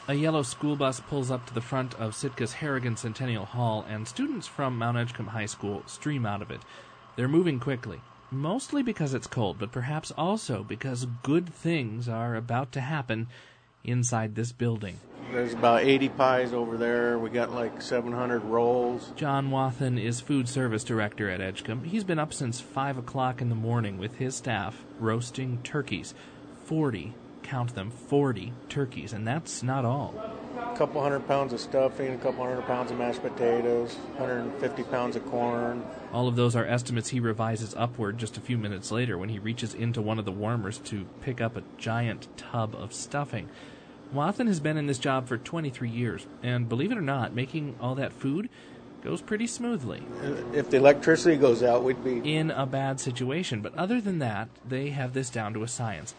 A yellow school bus pulls up to the front of Sitka's Harrigan Centennial Hall, and students from Mount Edgecombe High School stream out of it. They're moving quickly, mostly because it's cold, but perhaps also because good things are about to happen inside this building. There's about 80 pies over there. We got like 700 rolls. John Wathen is food service director at Edgecombe. He's been up since 5 o'clock in the morning with his staff roasting turkeys. 40, count them, 40 turkeys, and that's not all. A couple 100 pounds of stuffing, a couple 100 pounds of mashed potatoes, 150 pounds of corn. All of those are estimates he revises upward just a few minutes later when he reaches into one of the warmers to pick up a giant tub of stuffing. Wathen has been in this job for 23 years, and believe it or not, making all that food goes pretty smoothly. If the electricity goes out, we'd be in a bad situation, but other than that, they have this down to a science.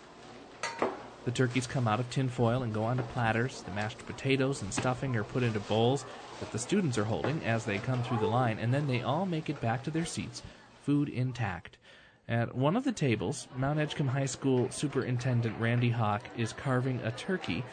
The turkeys come out of tin foil and go onto platters. The mashed potatoes and stuffing are put into bowls that the students are holding as they come through the line, and then they all make it back to their seats, food intact. At one of the tables, Mount Edgecombe High School Superintendent Randy Hawk is carving a turkey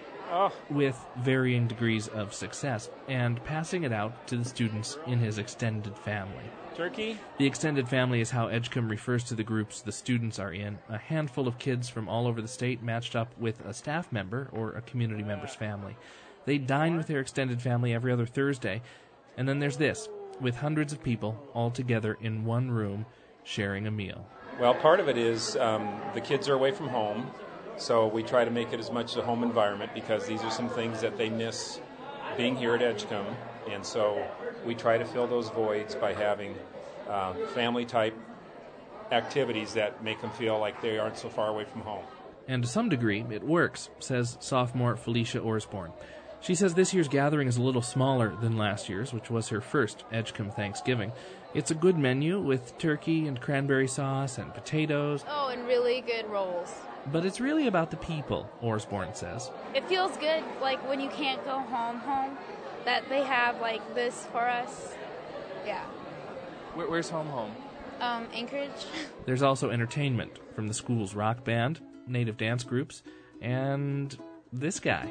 with varying degrees of success and passing it out to the students in his extended family. Turkey? The extended family is how Edgecombe refers to the groups the students are in, a handful of kids from all over the state matched up with a staff member or a community member's family. They dine with their extended family every other Thursday, and then there's this, with hundreds of people all together in one room sharing a meal. Well, part of it is the kids are away from home, so we try to make it as much a home environment because these are some things that they miss being here at Edgecombe, and so we try to fill those voids by having family-type activities that make them feel like they aren't so far away from home. And to some degree, it works, says sophomore Felicia Orsborn. She says this year's gathering is a little smaller than last year's, which was her first Edgecombe Thanksgiving. It's a good menu with turkey and cranberry sauce and potatoes. Oh, and really good rolls. But it's really about the people, Orsborn says. It feels good, like when you can't go home, that they have like this for us. Yeah. Where's home? Anchorage. There's also entertainment from the school's rock band, native dance groups, and this guy.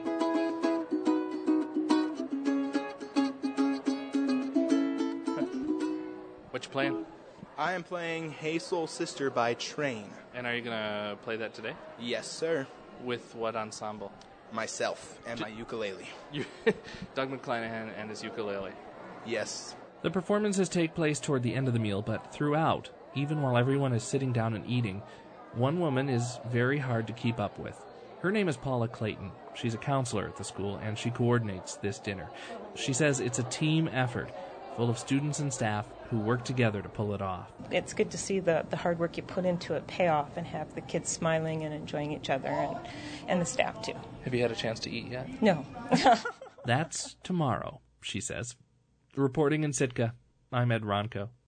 What you playing? I am playing Hey Soul Sister by Train. And are you going to play that today? Yes, sir. With what ensemble? Myself and my ukulele. Doug McClanahan and his ukulele. Yes. The performances take place toward the end of the meal, but throughout, even while everyone is sitting down and eating, one woman is very hard to keep up with. Her name is Paula Clayton. She's a counselor at the school, and she coordinates this dinner. She says it's a team effort, full of students and staff who work together to pull it off. It's good to see the hard work you put into it pay off and have the kids smiling and enjoying each other, and the staff too. Have you had a chance to eat yet? No. That's tomorrow, she says. Reporting in Sitka, I'm Ed Ronco.